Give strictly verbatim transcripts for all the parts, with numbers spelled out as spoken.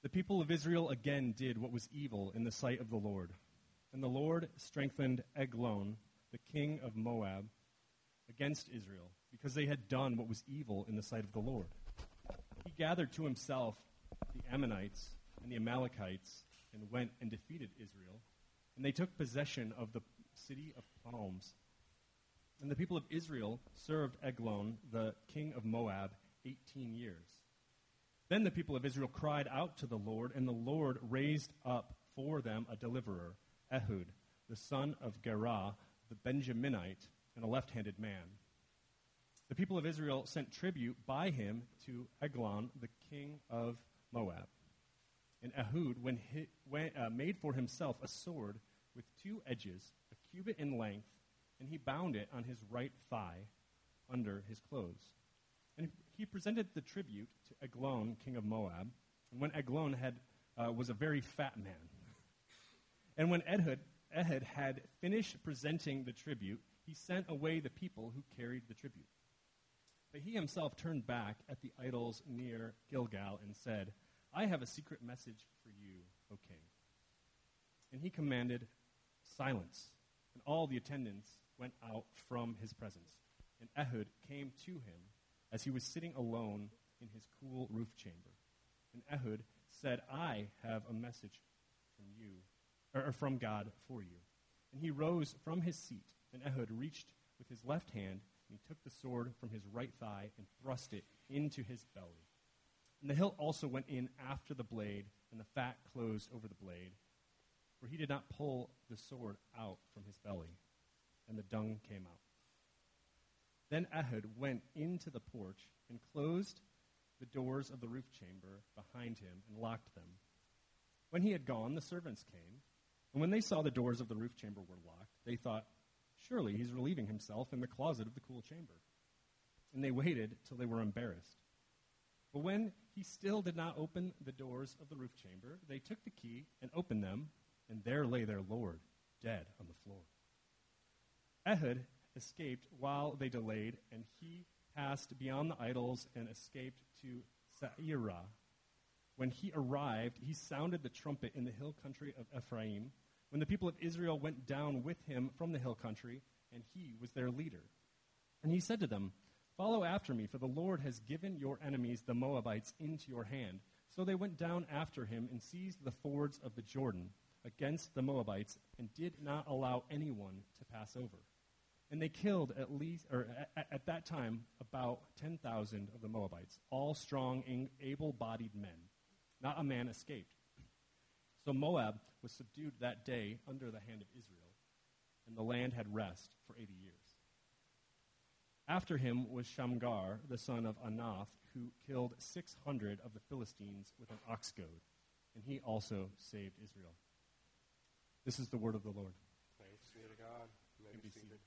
The people of Israel again did what was evil in the sight of the Lord. And the Lord strengthened Eglon, the king of Moab, against Israel, because they had done what was evil in the sight of the Lord. He gathered to himself the Ammonites and the Amalekites and went and defeated Israel. And they took possession of the city of palms. And the people of Israel served Eglon, the king of Moab, eighteen years. Then the people of Israel cried out to the Lord, and the Lord raised up for them a deliverer, Ehud, the son of Gerah, the Benjaminite, and a left-handed man. The people of Israel sent tribute by him to Eglon, the king of Moab. And Ehud when he, when, uh, made for himself a sword with two edges, a cubit in length, and he bound it on his right thigh under his clothes. And he presented the tribute to Eglon, king of Moab, and when Eglon had, uh, was a very fat man. And when Ehud, Ehud had finished presenting the tribute, he sent away the people who carried the tribute. But he himself turned back at the idols near Gilgal and said, I have a secret message for you, O king. And he commanded silence, and all the attendants went out from his presence. And Ehud came to him as he was sitting alone in his cool roof chamber. And Ehud said, I have a message from you, or, or from God for you. And he rose from his seat, and Ehud reached with his left hand, and he took the sword from his right thigh and thrust it into his belly. And the hilt also went in after the blade, and the fat closed over the blade, for he did not pull the sword out from his belly, and the dung came out. Then Ehud went into the porch and closed the doors of the roof chamber behind him and locked them. When he had gone, the servants came, and when they saw the doors of the roof chamber were locked, they thought, surely he's relieving himself in the closet of the cool chamber. And they waited till they were embarrassed. But when he still did not open the doors of the roof chamber, they took the key and opened them, and there lay their lord, dead on the floor. Ehud escaped while they delayed, and he passed beyond the idols and escaped to Seirah. When he arrived, he sounded the trumpet in the hill country of Ephraim, when the people of Israel went down with him from the hill country, and he was their leader. And he said to them, follow after me, for the Lord has given your enemies, the Moabites, into your hand. So they went down after him and seized the fords of the Jordan against the Moabites, and did not allow anyone to pass over. And they killed at least, or at, at that time, about ten thousand of the Moabites, all strong, able-bodied men. Not a man escaped. So Moab was subdued that day under the hand of Israel, and the land had rest for eighty years. After him was Shamgar, the son of Anath, who killed six hundred of the Philistines with an ox goad, and he also saved Israel. This is the word of the Lord. Thanks be to God. You may be seated.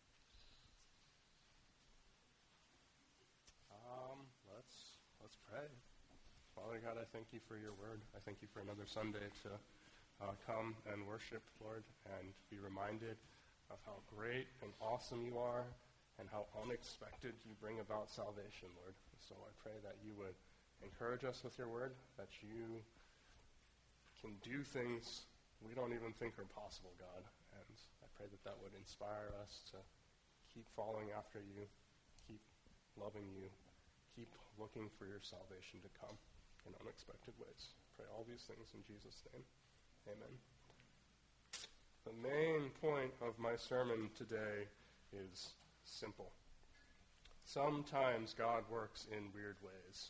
Um, let's let's pray. Father God, I thank you for your word. I thank you for another Sunday to uh, come and worship, Lord, and be reminded of how great and awesome you are and how unexpected you bring about salvation, Lord. So I pray that you would encourage us with your word, that you can do things we don't even think are possible, God. And I pray that that would inspire us to keep following after you, keep loving you, keep looking for your salvation to come in unexpected ways. Pray all these things in Jesus' name. Amen. The main point of my sermon today is simple. Sometimes God works in weird ways.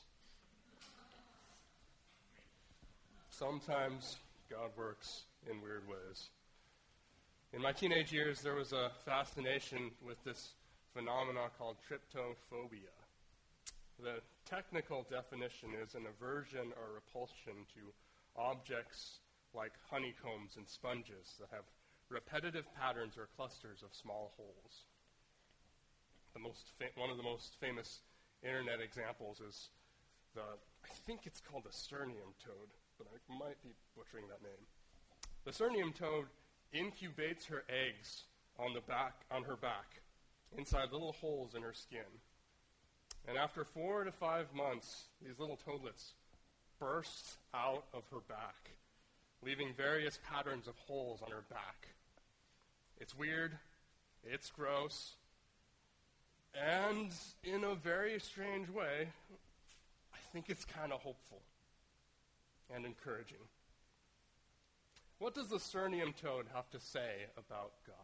Sometimes God works in weird ways. In my teenage years, there was a fascination with this phenomena called tryptophobia. The technical definition is an aversion or repulsion to objects like honeycombs and sponges that have repetitive patterns or clusters of small holes. The most fa- one of the most famous internet examples is the, I think it's called the Sternium toad, but I might be butchering that name. The Sternium toad incubates her eggs on the back, on her back, inside little holes in her skin. And after four to five months, these little toadlets bursts out of her back, leaving various patterns of holes on her back. It's weird, it's gross, and in a very strange way, I think it's kind of hopeful and encouraging. What does the Surnium toad have to say about God?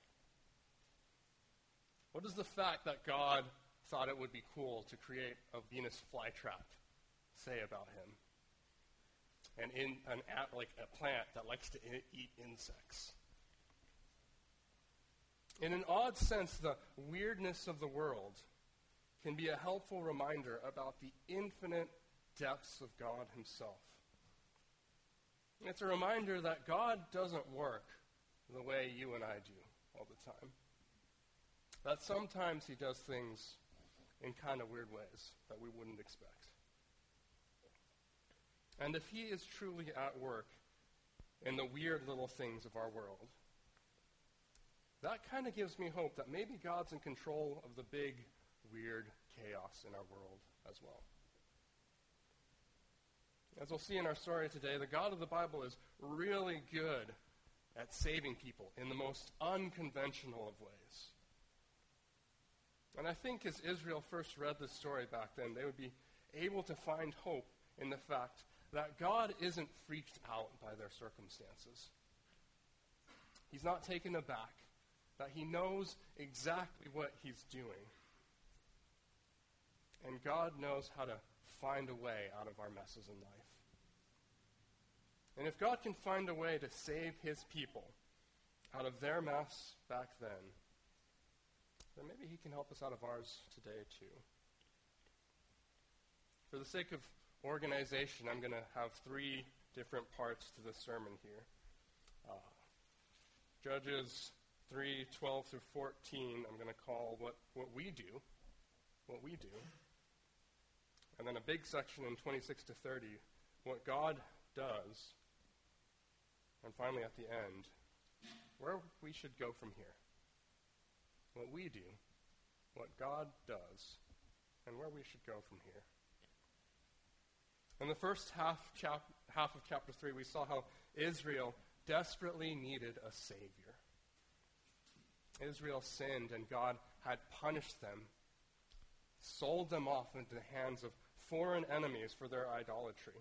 What does the fact that God thought it would be cool to create a Venus flytrap say about him? And in an like a plant that likes to I- eat insects. In an odd sense, the weirdness of the world can be a helpful reminder about the infinite depths of God himself. It's a reminder that God doesn't work the way you and I do all the time. That sometimes he does things in kind of weird ways that we wouldn't expect. And if he is truly at work in the weird little things of our world, that kind of gives me hope that maybe God's in control of the big, weird chaos in our world as well. As we'll see in our story today, the God of the Bible is really good at saving people in the most unconventional of ways. And I think as Israel first read this story back then, they would be able to find hope in the fact that God isn't freaked out by their circumstances. He's not taken aback, that he knows exactly what he's doing. And God knows how to find a way out of our messes in life. And if God can find a way to save his people out of their mess back then, then maybe he can help us out of ours today too. For the sake of organization, I'm going to have three different parts to this sermon here. Uh, Judges three, twelve through fourteen, I'm going to call what, what we do, what we do. And then a big section in twenty-six to thirty, what God does. And finally at the end, where we should go from here. What we do, what God does, and where we should go from here. In the first half, chap- half of chapter three, we saw how Israel desperately needed a Savior. Israel sinned, and God had punished them, sold them off into the hands of foreign enemies for their idolatry.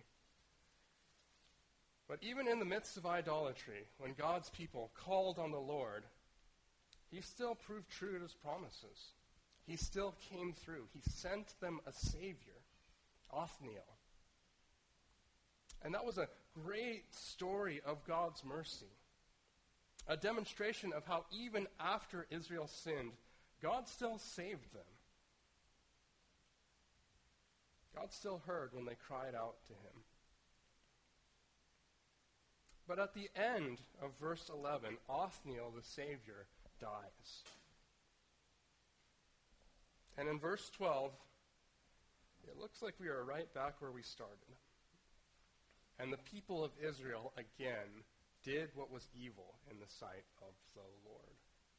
But even in the midst of idolatry, when God's people called on the Lord, he still proved true to his promises. He still came through. He sent them a Savior, Othniel. And that was a great story of God's mercy. A demonstration of how even after Israel sinned, God still saved them. God still heard when they cried out to him. But at the end of verse eleven, Othniel, the Savior, dies. And in verse twelve, it looks like we are right back where we started. And the people of Israel again did what was evil in the sight of the Lord.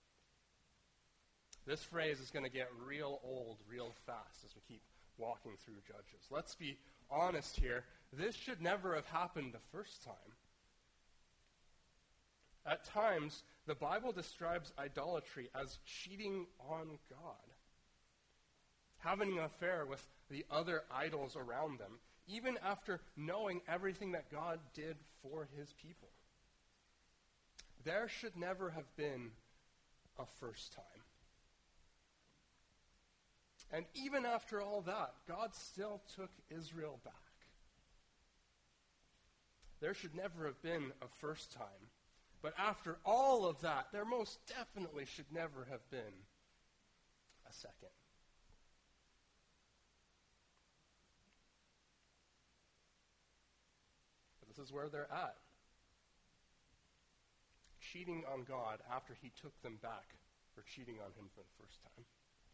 This phrase is going to get real old real fast as we keep walking through Judges. Let's be honest here. This should never have happened the first time. At times, the Bible describes idolatry as cheating on God, having an affair with the other idols around them, even after knowing everything that God did for his people. There should never have been a first time. And even after all that, God still took Israel back. There should never have been a first time. But after all of that, there most definitely should never have been a second. But this is where they're at. Cheating on God after he took them back for cheating on him for the first time.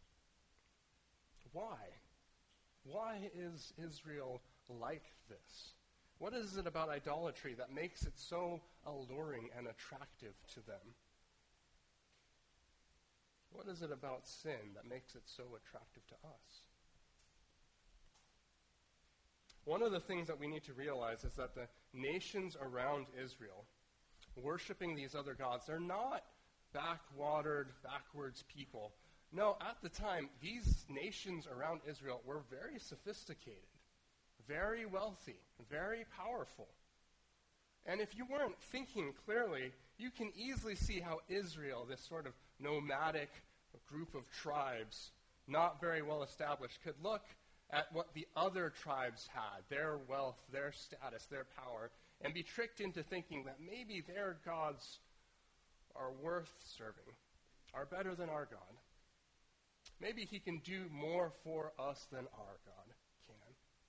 Why? Why is Israel like this? What is it about idolatry that makes it so alluring and attractive to them? What is it about sin that makes it so attractive to us? one of the things that we need to realize is that the nations around Israel, worshiping these other gods, they're not backwatered, backwards people. No, at the time, these nations around Israel were very sophisticated, very wealthy, very powerful. And if you weren't thinking clearly, you can easily see how Israel, this sort of nomadic group of tribes, not very well established, could look at what the other tribes had, their wealth, their status, their power, and be tricked into thinking that maybe their gods are worth serving, are better than our God. Maybe he can do more for us than our God can.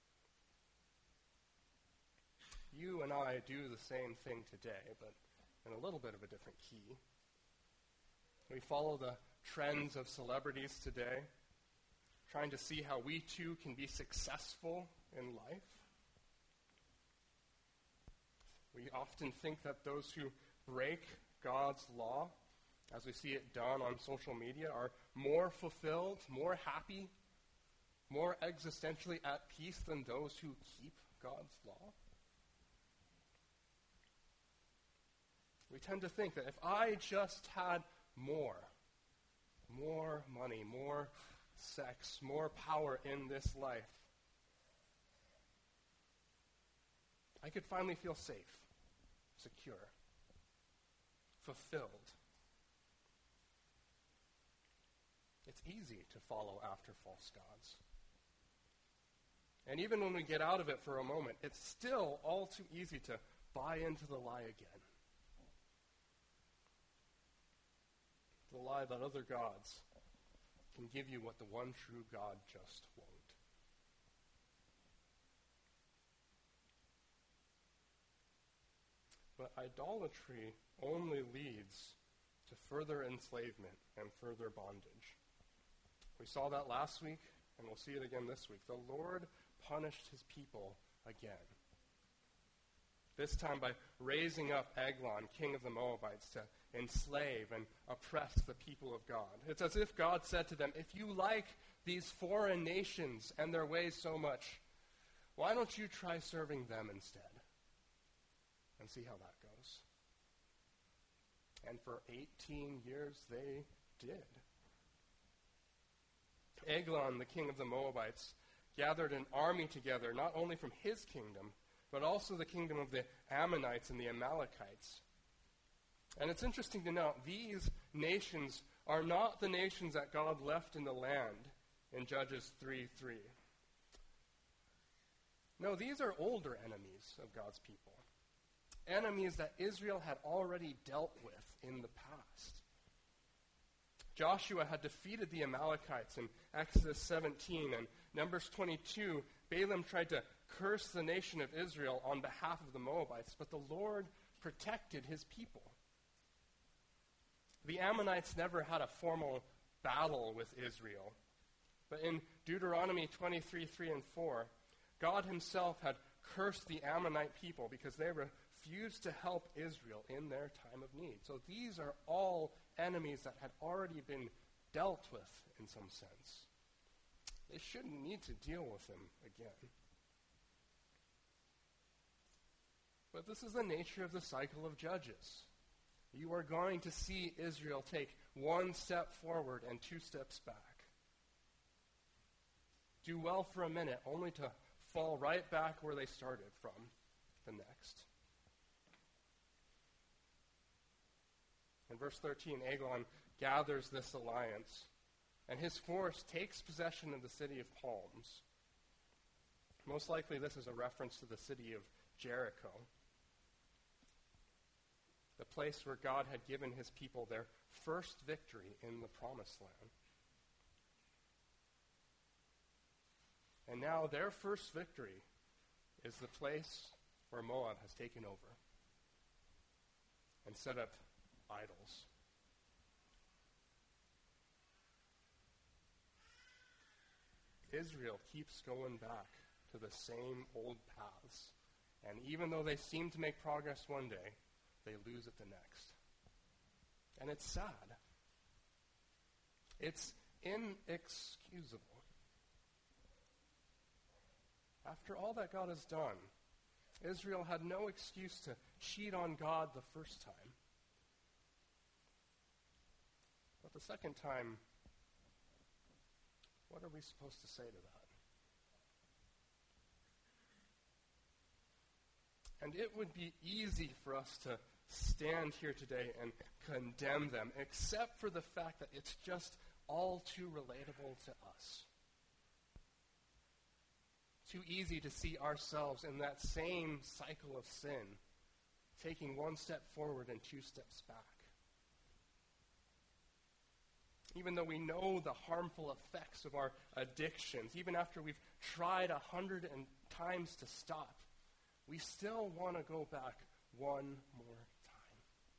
You and I do the same thing today, but in a little bit of a different key. We follow the trends of celebrities today, trying to see how we too can be successful in life. We often think that those who break God's law, as we see it done on social media, are more fulfilled, more happy, more existentially at peace than those who keep God's law. We tend to think that if I just had more, more money, more sex, more power in this life, I could finally feel safe, secure, fulfilled. It's easy to follow after false gods. And even when we get out of it for a moment, it's still all too easy to buy into the lie again. The lie that other gods can give you what the one true God just won't. But idolatry only leads to further enslavement and further bondage. We saw that last week, and we'll see it again this week. The Lord punished his people again. This time by raising up Eglon, king of the Moabites, to enslave and oppress the people of God. It's as if God said to them, if you like these foreign nations and their ways so much, why don't you try serving them instead? And see how that goes. And for eighteen years they did. Eglon, the king of the Moabites, gathered an army together, not only from his kingdom, but also the kingdom of the Ammonites and the Amalekites. And it's interesting to note, these nations are not the nations that God left in the land in Judges three three. No, these are older enemies of God's people. Enemies that Israel had already dealt with in the past. Joshua had defeated the Amalekites in Exodus seventeen, and Numbers twenty-two, Balaam tried to curse the nation of Israel on behalf of the Moabites, but the Lord protected his people. The Ammonites never had a formal battle with Israel, but in Deuteronomy twenty-three, three and four, God himself had cursed the Ammonite people because they refused to help Israel in their time of need. So these are all enemies that had already been dealt with in some sense. They shouldn't need to deal with them again. But this is the nature of the cycle of Judges. You are going to see Israel take one step forward and two steps back. Do well for a minute, only to fall right back where they started from the next. In verse thirteen, Eglon gathers this alliance, and his force takes possession of the city of palms. Most likely this is a reference to the city of Jericho, the place where God had given his people their first victory in the promised land. And now their first victory is the place where Moab has taken over and set up idols. Israel keeps going back to the same old paths. And even though they seem to make progress one day, they lose it the next. And it's sad. It's inexcusable. After all that God has done, Israel had no excuse to cheat on God the first time. But the second time, what are we supposed to say to that? And it would be easy for us to stand here today and condemn them, except for the fact that it's just all too relatable to us. Too easy to see ourselves in that same cycle of sin, taking one step forward and two steps back. Even though we know the harmful effects of our addictions, even after we've tried a hundred and times to stop, we still want to go back one more time.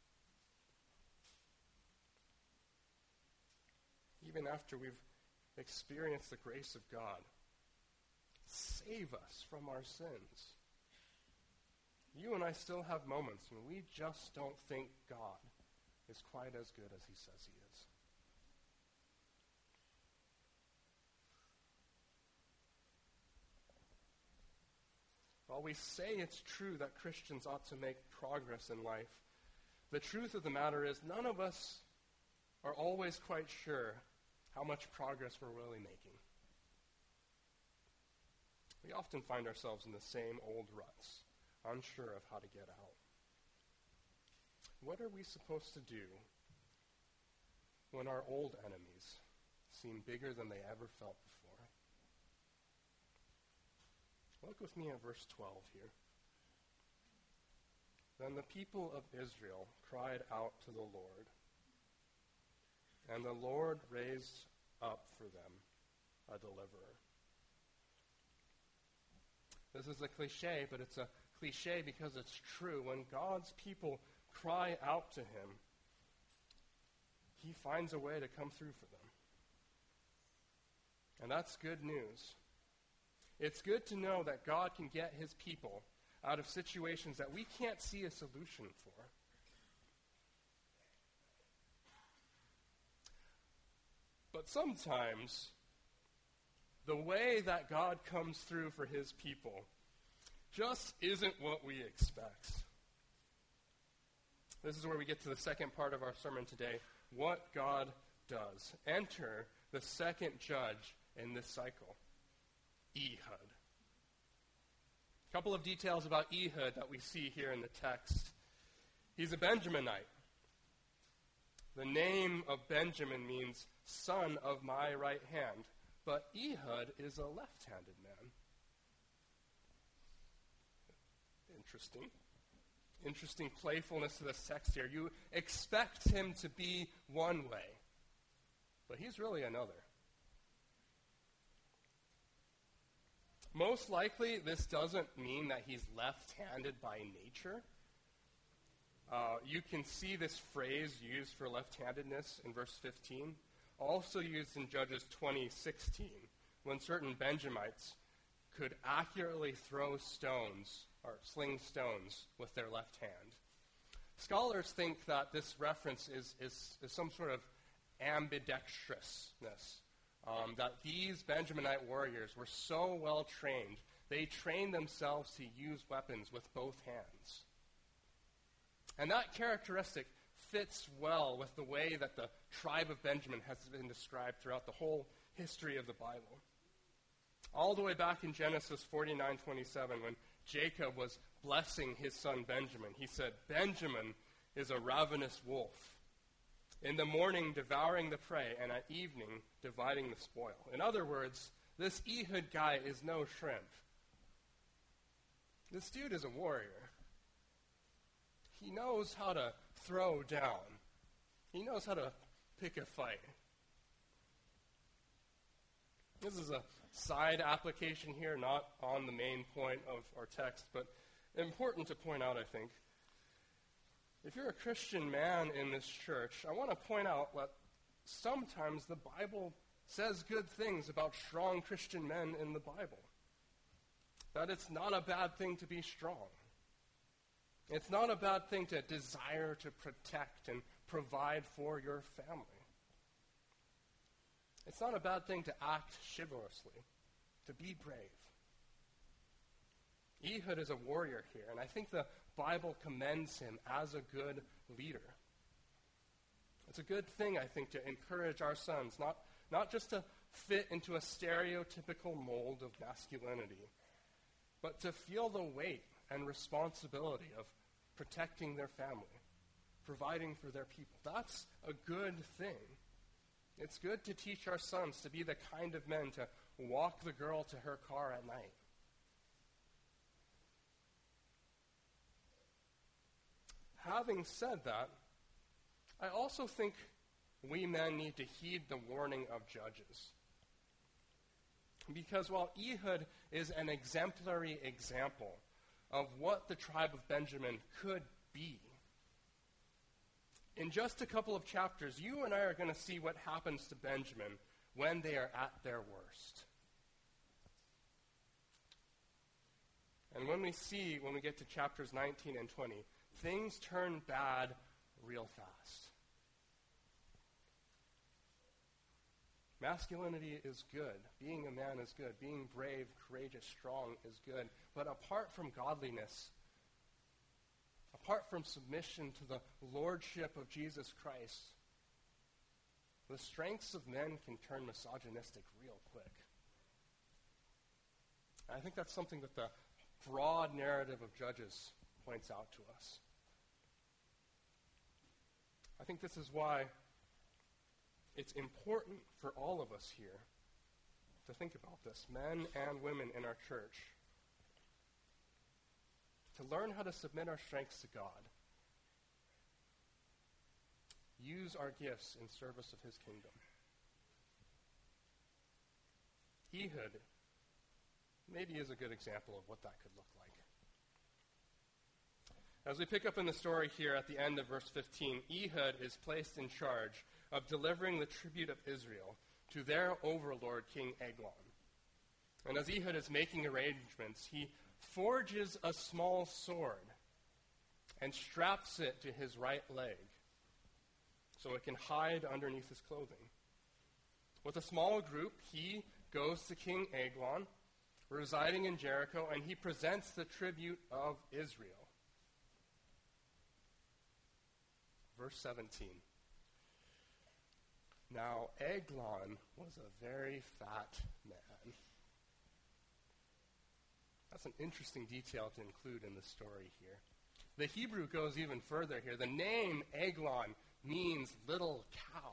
Even after we've experienced the grace of God, save us from our sins. You and I still have moments when we just don't think God is quite as good as he says he is. While we say it's true that Christians ought to make progress in life, the truth of the matter is none of us are always quite sure how much progress we're really making. We often find ourselves in the same old ruts, unsure of how to get out. What are we supposed to do when our old enemies seem bigger than they ever felt before? Look with me at verse twelve here. Then the people of Israel cried out to the Lord, and the Lord raised up for them a deliverer. This is a cliche, but it's a cliche because it's true. When God's people cry out to him, he finds a way to come through for them. And that's good news. It's good to know that God can get his people out of situations that we can't see a solution for. But sometimes, the way that God comes through for his people just isn't what we expect. This is where we get to the second part of our sermon today, what God does. Enter the second judge in this cycle. Ehud. A couple of details about Ehud that we see here in the text. He's a Benjaminite. The name of Benjamin means son of my right hand, but Ehud is a left-handed man. Interesting. Interesting playfulness to the text here. You expect him to be one way, but he's really another. Most likely, this doesn't mean that he's left-handed by nature. Uh, you can see this phrase used for left-handedness in verse fifteen, also used in Judges twenty sixteen, when certain Benjamites could accurately throw stones or sling stones with their left hand. Scholars think that this reference is, is, is some sort of ambidextrousness. Um, that these Benjaminite warriors were so well trained, they trained themselves to use weapons with both hands. And that characteristic fits well with the way that the tribe of Benjamin has been described throughout the whole history of the Bible. All the way back in Genesis forty-nine twenty-seven, when Jacob was blessing his son Benjamin, he said, "Benjamin is a ravenous wolf. In the morning, devouring the prey, and at evening, dividing the spoil." In other words, this Ehud guy is no shrimp. This dude is a warrior. He knows how to throw down. He knows how to pick a fight. This is a side application here, not on the main point of our text, but important to point out, I think. If you're a Christian man in this church, I want to point out that sometimes the Bible says good things about strong Christian men in the Bible. That it's not a bad thing to be strong. It's not a bad thing to desire to protect and provide for your family. It's not a bad thing to act chivalrously, to be brave. Ehud is a warrior here, and I think the Bible commends him as a good leader. It's a good thing, I think, to encourage our sons, not, not just to fit into a stereotypical mold of masculinity, but to feel the weight and responsibility of protecting their family, providing for their people. That's a good thing. It's good to teach our sons to be the kind of men to walk the girl to her car at night. Having said that, I also think we men need to heed the warning of Judges. Because while Ehud is an exemplary example of what the tribe of Benjamin could be, in just a couple of chapters, you and I are going to see what happens to Benjamin when they are at their worst. And when we see, when we get to chapters nineteen and twenty, things turn bad real fast. Masculinity is good. Being a man is good. Being brave, courageous, strong is good. But apart from godliness, apart from submission to the lordship of Jesus Christ, the strengths of men can turn misogynistic real quick. And I think that's something that the broad narrative of Judges points out to us. I think this is why it's important for all of us here to think about this, men and women in our church, to learn how to submit our strengths to God, use our gifts in service of his kingdom. Ehud maybe is a good example of what that could look like. As we pick up in the story here at the end of verse fifteen, Ehud is placed in charge of delivering the tribute of Israel to their overlord, King Eglon. And as Ehud is making arrangements, he forges a small sword and straps it to his right leg so it can hide underneath his clothing. With a small group, he goes to King Eglon, residing in Jericho, and he presents the tribute of Israel. Verse seventeen. Now, Eglon was a very fat man. That's an interesting detail to include in the story here. The Hebrew goes even further here. The name Eglon means little cow.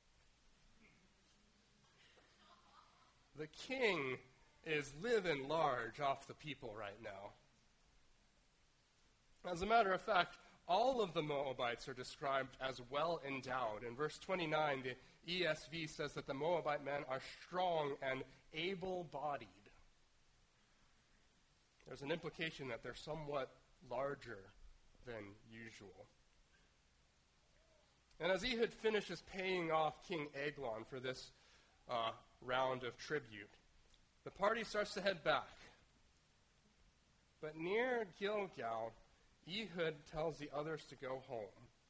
The king is living large off the people right now. As a matter of fact, all of the Moabites are described as well endowed. In verse twenty-nine, the E S V says that the Moabite men are strong and able-bodied. There's an implication that they're somewhat larger than usual. And as Ehud finishes paying off King Eglon for this uh, round of tribute, the party starts to head back. But near Gilgal, Ehud tells the others to go home.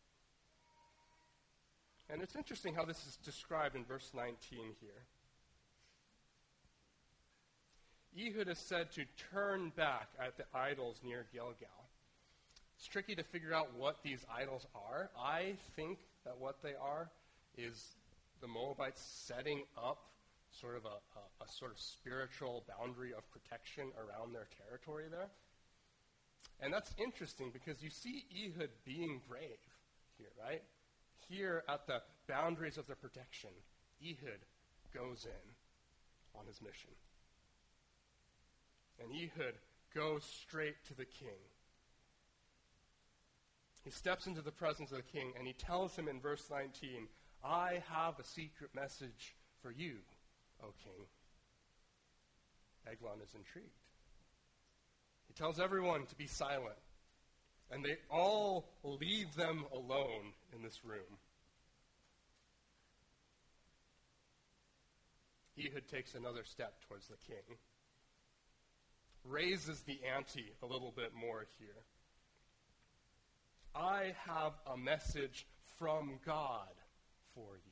And it's interesting how this is described in verse nineteen here. Ehud is said to turn back at the idols near Gilgal. It's tricky to figure out what these idols are. I think that what they are is the Moabites setting up sort of a, a, a sort of spiritual boundary of protection around their territory there. And that's interesting because you see Ehud being brave here, right? Here at the boundaries of their protection, Ehud goes in on his mission. And Ehud goes straight to the king. He steps into the presence of the king and he tells him in verse nineteen, I have a secret message for you, O king. Eglon is intrigued. He tells everyone to be silent, and they all leave them alone in this room. Ehud takes another step towards the king, raises the ante a little bit more here. I have a message from God for you.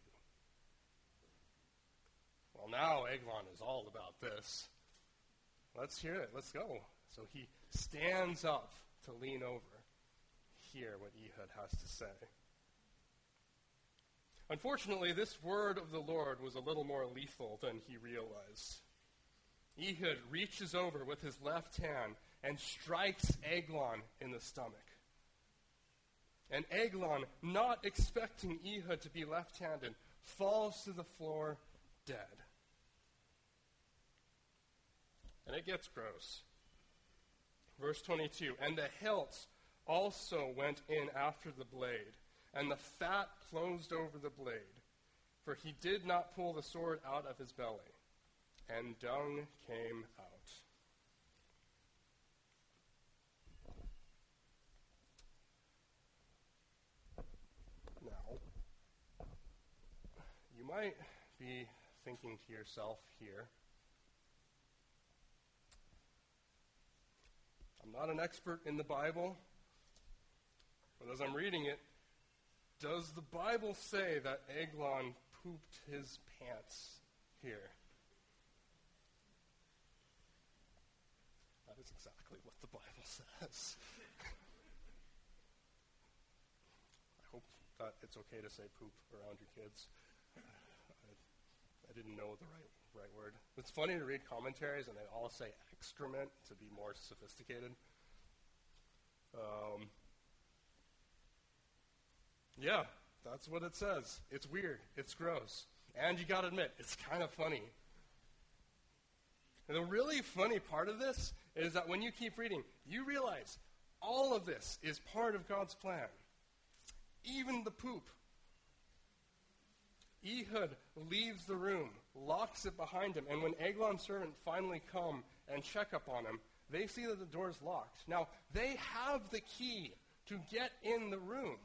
Well, now Eglon is all about this. Let's hear it. Let's go. So he stands up to lean over, hear what Ehud has to say. Unfortunately, this word of the Lord was a little more lethal than he realized. Ehud reaches over with his left hand and strikes Eglon in the stomach. And Eglon, not expecting Ehud to be left-handed, falls to the floor dead. And it gets gross. Verse twenty-two, and the hilt also went in after the blade, and the fat closed over the blade, for he did not pull the sword out of his belly, and dung came out. Now, you might be thinking to yourself here, I'm not an expert in the Bible, but as I'm reading it, does the Bible say that Eglon pooped his pants here? That is exactly what the Bible says. I hope that it's okay to say poop around your kids. I, I didn't know the right right word. It's funny to read commentaries and they all say excrement to be more sophisticated. Um, yeah, that's what it says. It's weird. It's gross. And you gotta admit, it's kind of funny. And the really funny part of this is that when you keep reading, you realize all of this is part of God's plan. Even the poop. Ehud leaves the room, locks it behind him, and when Eglon's servants finally come and check up on him, they see that the door's locked. Now, they have the key to get in the room,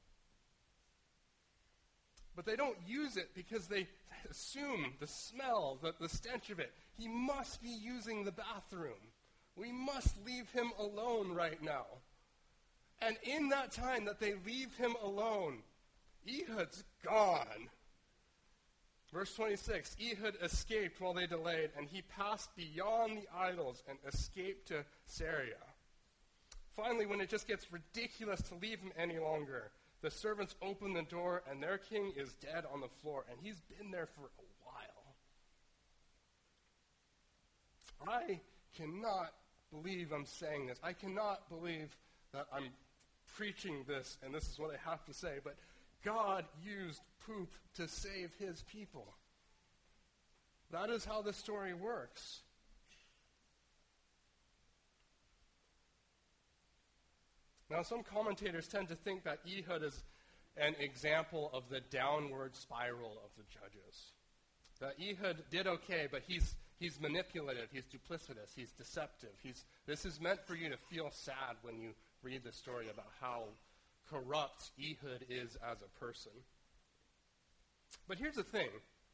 but they don't use it because they assume the smell, the, the stench of it. He must be using the bathroom. We must leave him alone right now. And in that time that they leave him alone, Ehud's gone. Verse twenty-six, Ehud escaped while they delayed, and he passed beyond the idols and escaped to Syria. Finally, when it just gets ridiculous to leave him any longer, the servants open the door, and their king is dead on the floor, and he's been there for a while. I cannot believe I'm saying this. I cannot believe that I'm preaching this, and this is what I have to say, but God used poop to save his people. That is how the story works. Now, some commentators tend to think that Ehud is an example of the downward spiral of the judges. That Ehud did okay, but he's he's manipulative, he's duplicitous, he's deceptive. He's this is meant for you to feel sad when you read the story about how corrupt Ehud is as a person. But here's the thing.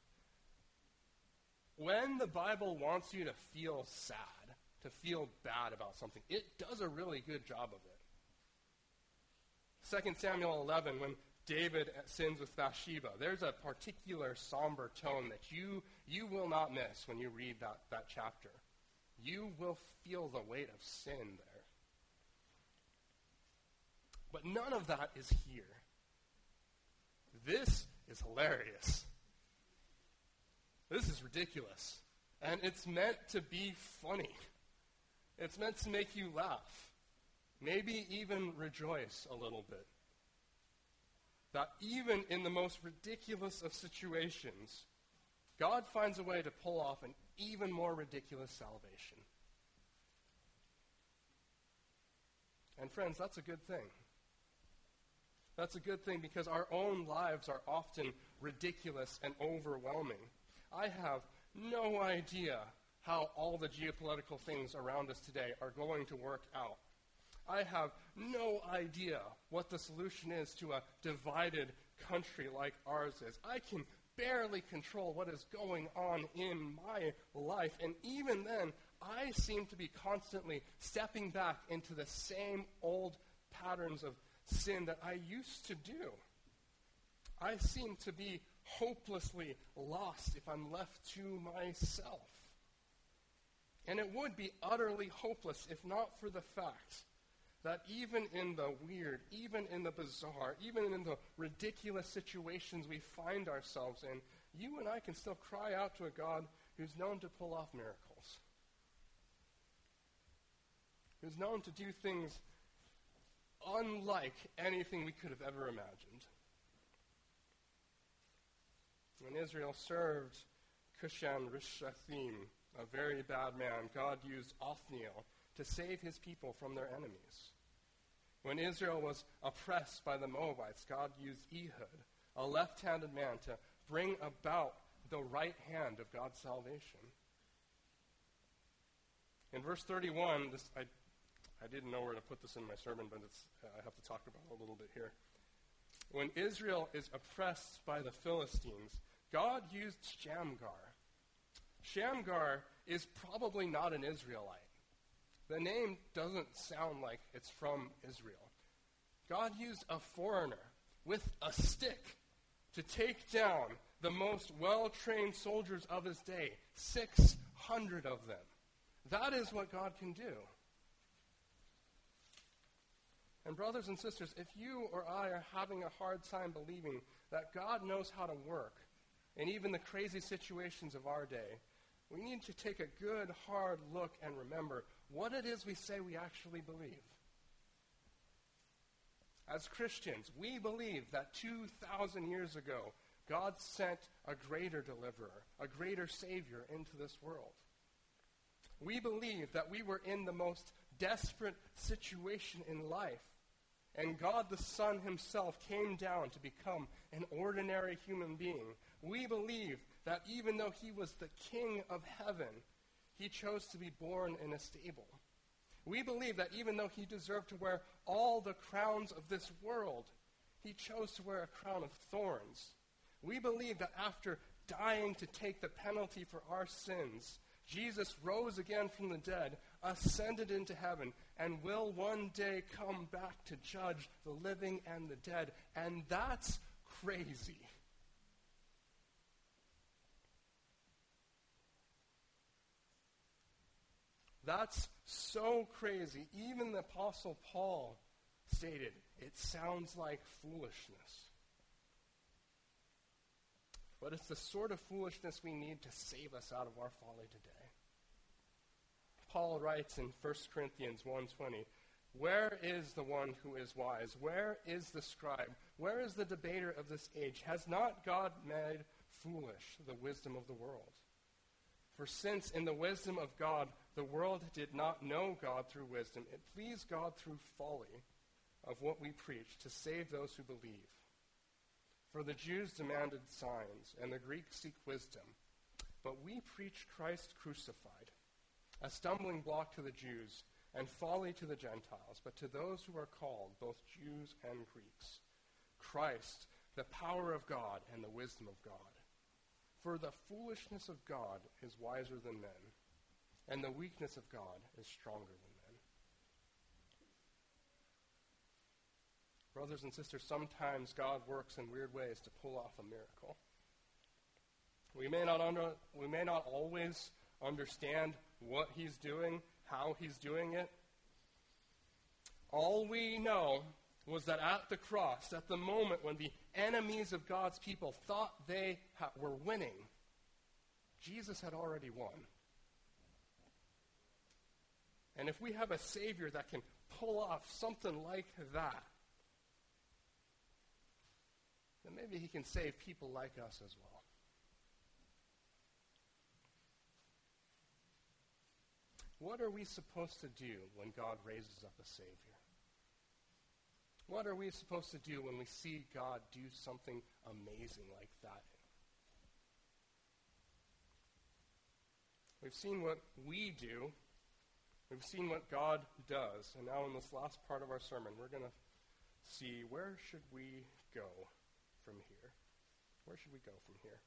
When the Bible wants you to feel sad, to feel bad about something, it does a really good job of it. Second Samuel eleven, when David sins with Bathsheba, there's a particular somber tone that you, you will not miss when you read that, that chapter. You will feel the weight of sin there. But none of that is here. This is hilarious. This is ridiculous. And it's meant to be funny. It's meant to make you laugh. Maybe even rejoice a little bit. That even in the most ridiculous of situations, God finds a way to pull off an even more ridiculous salvation. And friends, that's a good thing. That's a good thing because our own lives are often ridiculous and overwhelming. I have no idea how all the geopolitical things around us today are going to work out. I have no idea what the solution is to a divided country like ours is. I can barely control what is going on in my life. And even then, I seem to be constantly stepping back into the same old patterns of sin that I used to do. I seem to be hopelessly lost if I'm left to myself. And it would be utterly hopeless if not for the fact that even in the weird, even in the bizarre, even in the ridiculous situations we find ourselves in, you and I can still cry out to a God who's known to pull off miracles, who's known to do things unlike anything we could have ever imagined. When Israel served Cushan-Rishathaim, a very bad man, God used Othniel to save his people from their enemies. When Israel was oppressed by the Moabites, God used Ehud, a left-handed man, to bring about the right hand of God's salvation. In verse thirty-one, this, I, I didn't know where to put this in my sermon, but it's, uh, I have to talk about it a little bit here. When Israel is oppressed by the Philistines, God used Shamgar. Shamgar is probably not an Israelite. The name doesn't sound like it's from Israel. God used a foreigner with a stick to take down the most well-trained soldiers of his day, six hundred of them. That is what God can do. And brothers and sisters, if you or I are having a hard time believing that God knows how to work in even the crazy situations of our day, we need to take a good, hard look and remember what it is we say we actually believe. As Christians, we believe that two thousand years ago, God sent a greater deliverer, a greater Savior into this world. We believe that we were in the most desperate situation in life, and God the Son himself came down to become an ordinary human being. We believe that even though he was the King of heaven, he chose to be born in a stable. We believe that even though he deserved to wear all the crowns of this world, he chose to wear a crown of thorns. We believe that after dying to take the penalty for our sins, Jesus rose again from the dead, ascended into heaven, and will one day come back to judge the living and the dead. And that's crazy. That's so crazy. Even the Apostle Paul stated, it sounds like foolishness. But it's the sort of foolishness we need to save us out of our folly today. Paul writes in First Corinthians one twenty, "Where is the one who is wise? Where is the scribe? Where is the debater of this age? Has not God made foolish the wisdom of the world? For since in the wisdom of God the world did not know God through wisdom, it pleased God through folly of what we preach to save those who believe. For the Jews demanded signs, and the Greeks seek wisdom. But we preach Christ crucified, a stumbling block to the Jews, and folly to the Gentiles, but to those who are called, both Jews and Greeks, Christ, the power of God and the wisdom of God. For the foolishness of God is wiser than men, and the weakness of God is stronger than men." Brothers and sisters, sometimes God works in weird ways to pull off a miracle. We may not under, we may not always understand what he's doing, how he's doing it. All we know was that at the cross, at the moment when the enemies of God's people thought they ha- were winning, Jesus had already won. And if we have a Savior that can pull off something like that, then maybe he can save people like us as well. What are we supposed to do when God raises up a Savior? What are we supposed to do when we see God do something amazing like that? We've seen what we do. We've seen what God does. And now in this last part of our sermon, we're going to see where should we go from here? Where should we go from here?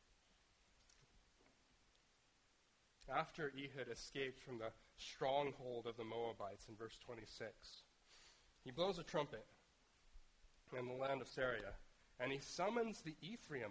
After Ehud escaped from the stronghold of the Moabites in verse twenty-six, he blows a trumpet in the land of Syria, and he summons the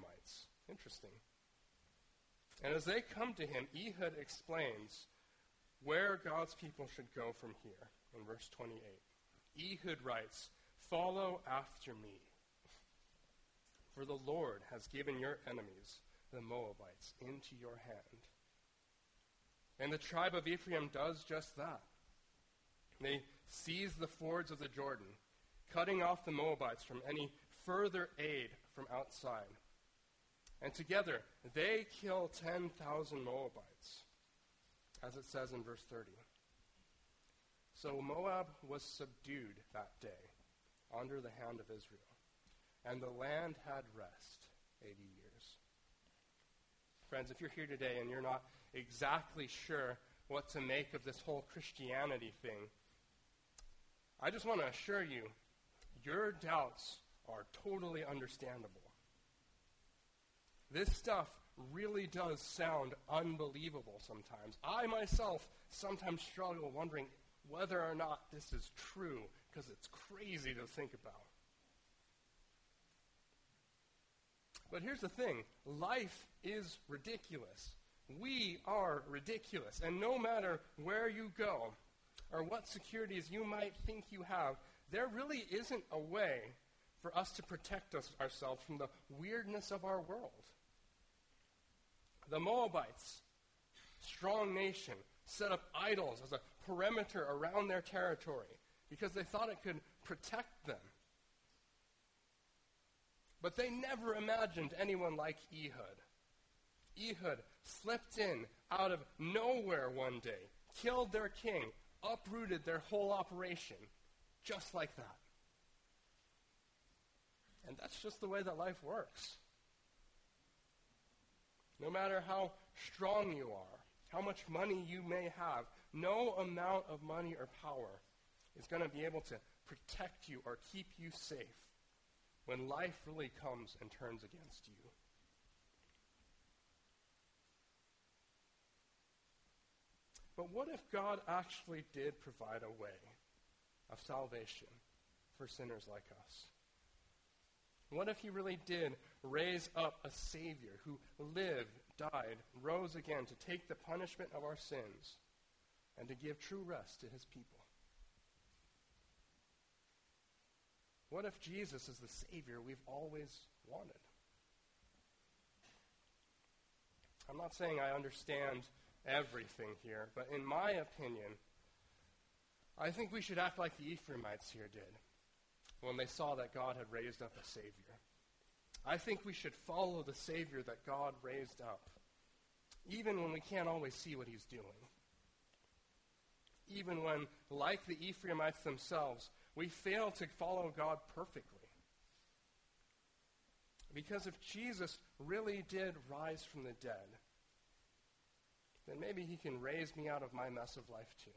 Ephraimites. Interesting. And as they come to him, Ehud explains where God's people should go from here. In verse twenty-eight, Ehud writes, "Follow after me, for the Lord has given your enemies, the Moabites, into your hand." And the tribe of Ephraim does just that. They seize the fords of the Jordan, cutting off the Moabites from any further aid from outside. And together, they kill ten thousand Moabites, as it says in verse thirty. So Moab was subdued that day under the hand of Israel, and the land had rest eighty years. Friends, if you're here today and you're not exactly sure what to make of this whole Christianity thing, I just want to assure you, your doubts are totally understandable. This stuff really does sound unbelievable sometimes. I myself sometimes struggle wondering whether or not this is true, because it's crazy to think about. But here's the thing. Life is ridiculous. We are ridiculous. And no matter where you go or what securities you might think you have, there really isn't a way for us to protect us, ourselves from the weirdness of our world. The Moabites, strong nation, set up idols as a perimeter around their territory because they thought it could protect them. But they never imagined anyone like Ehud. Ehud slipped in out of nowhere one day, killed their king, uprooted their whole operation, just like that. And that's just the way that life works. No matter how strong you are, how much money you may have, no amount of money or power is going to be able to protect you or keep you safe when life really comes and turns against you. But what if God actually did provide a way of salvation for sinners like us? What if he really did raise up a Savior who lived, died, rose again to take the punishment of our sins and to give true rest to his people? What if Jesus is the Savior we've always wanted? I'm not saying I understand everything here, but in my opinion, I think we should act like the Ephraimites here did when they saw that God had raised up a Savior. I think we should follow the Savior that God raised up, even when we can't always see what he's doing. Even when, like the Ephraimites themselves, we fail to follow God perfectly. Because if Jesus really did rise from the dead, then maybe he can raise me out of my mess of life too.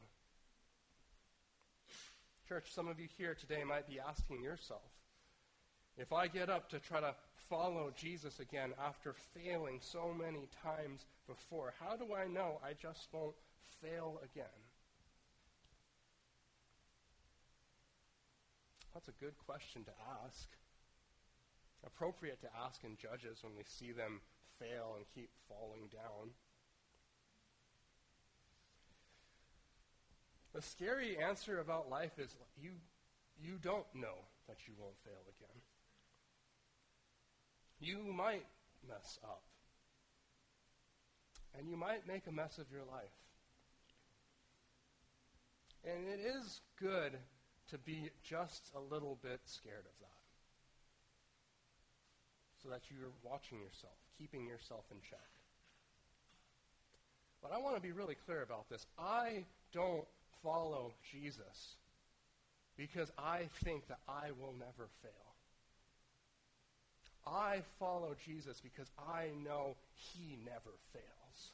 Church, some of you here today might be asking yourself, if I get up to try to follow Jesus again after failing so many times before, how do I know I just won't fail again? That's a good question to ask. Appropriate to ask in Judges when we see them fail and keep falling down. The scary answer about life is you, you don't know that you won't fail again. You might mess up. And you might make a mess of your life. And it is good to be just a little bit scared of that, so that you're watching yourself, keeping yourself in check. But I want to be really clear about this. I don't follow Jesus because I think that I will never fail. I follow Jesus because I know he never fails.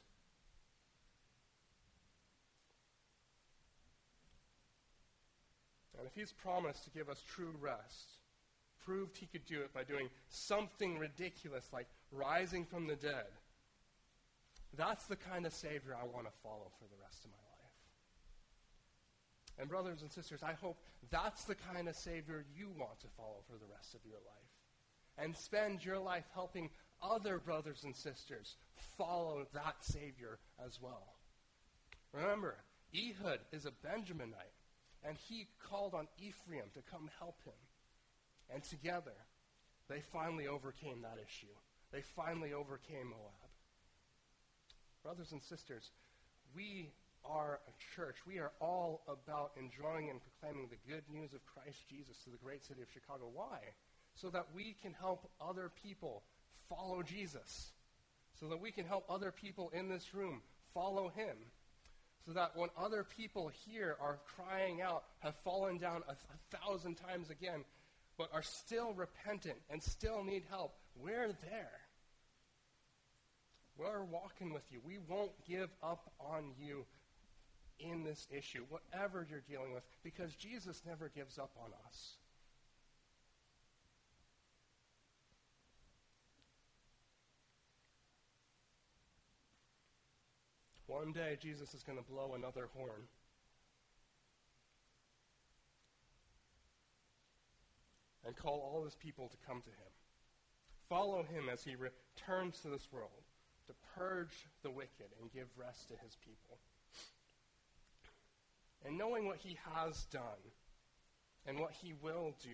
And if he's promised to give us true rest, proved he could do it by doing something ridiculous like rising from the dead, that's the kind of Savior I want to follow for the rest of my life. And brothers and sisters, I hope that's the kind of Savior you want to follow for the rest of your life. And spend your life helping other brothers and sisters follow that Savior as well. Remember, Ehud is a Benjaminite, and he called on Ephraim to come help him. And together, they finally overcame that issue. They finally overcame Moab. Brothers and sisters, we are a church. We are all about enjoying and proclaiming the good news of Christ Jesus to the great city of Chicago. Why? So that we can help other people follow Jesus. So that we can help other people in this room follow him. So that when other people here are crying out, have fallen down a, a thousand times again, but are still repentant and still need help, we're there. We're walking with you. We won't give up on you in this issue, whatever you're dealing with, because Jesus never gives up on us. One day, Jesus is going to blow another horn. And call all his people to come to him. Follow him as he returns to this world to purge the wicked and give rest to his people. And knowing what he has done and what he will do,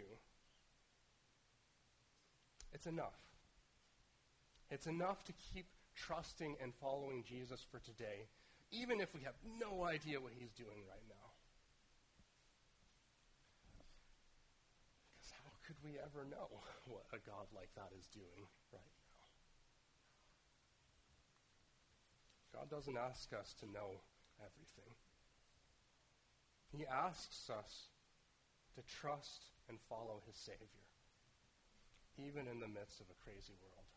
it's enough. It's enough to keep trusting and following Jesus for today, even if we have no idea what he's doing right now. Because how could we ever know what a God like that is doing right now? God doesn't ask us to know everything. He asks us to trust and follow his Savior, even in the midst of a crazy world.